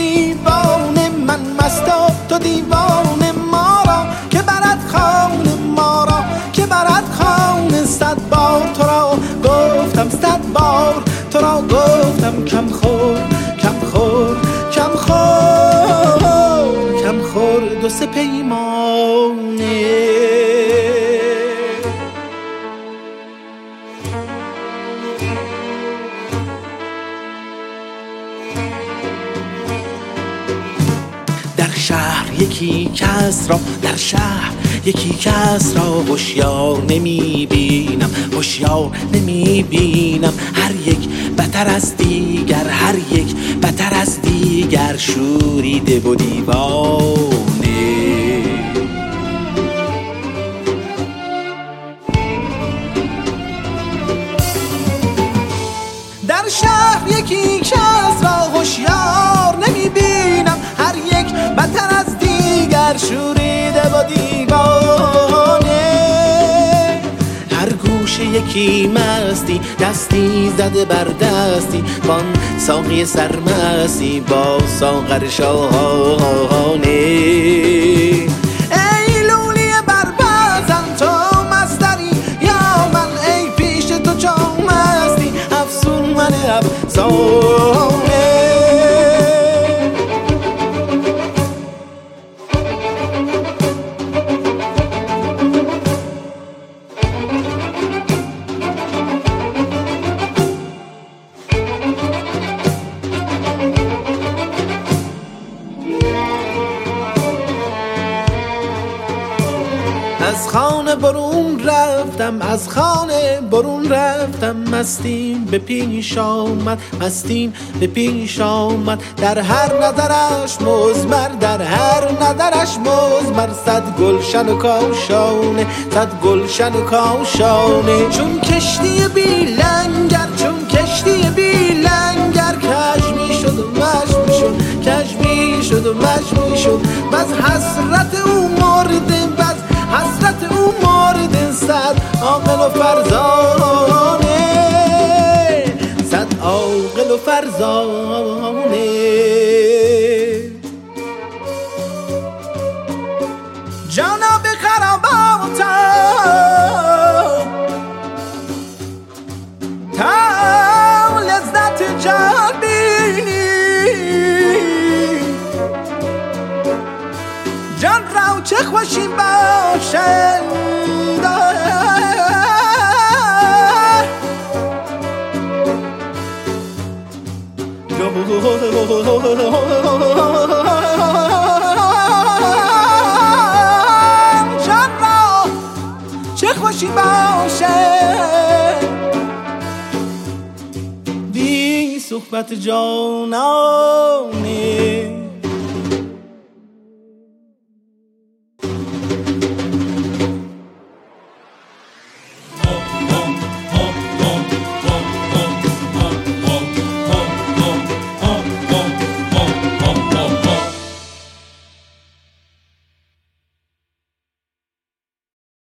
دیوانه، من مست و تو دیوانه، ما را که برد خانه، ما را که برد خانه. 100 بار تو را گفتم، 100 بار تو را گفتم، کم خور کم خور کم خور کم خور 2-3 پیمانه. در شهر یکی کس را، در شهر یکی کس را هوشیار نمیبینم، هوشیار نمیبینم. هر یک بتر از دیگر، هر یک بتر از دیگر، شوریده و دیوانه. در شهر یکی کس را هوشیار نمیبینم، هر یک بتر از دیگر، شوریده و دیوانه. هر گوشه یکی مستی، دستی زده بر دستی، وان ساقی سرمستی با ساغر شاهانه. ای لولی بربزن تو مستری یا من، ای پیش تو جام مستی افسون من افسانه. از خانه برون رفتم، از خانه برون رفتم، مستیم به پیش آمد، مستیم به پیش آمد. در هر نظرش مزمر، در هر نظرش مزمر، 100 گلشن و کاشانه، 100 گلشن و کاشانه. چون کشتی بی لنگر، چون کشتی بی لنگر، کج می شد و مج می شد، کج می شد و مج می شد. بس حسرت او مرده، بس حسرت او مرده. 100 عاقل و فرزانه، 100 عاقل و فرزانه. جانا به خراباتم تا لذت جان بینی، جان را چه خوشی باشد جان را چه خوشی باشد بی صحبت جانانه.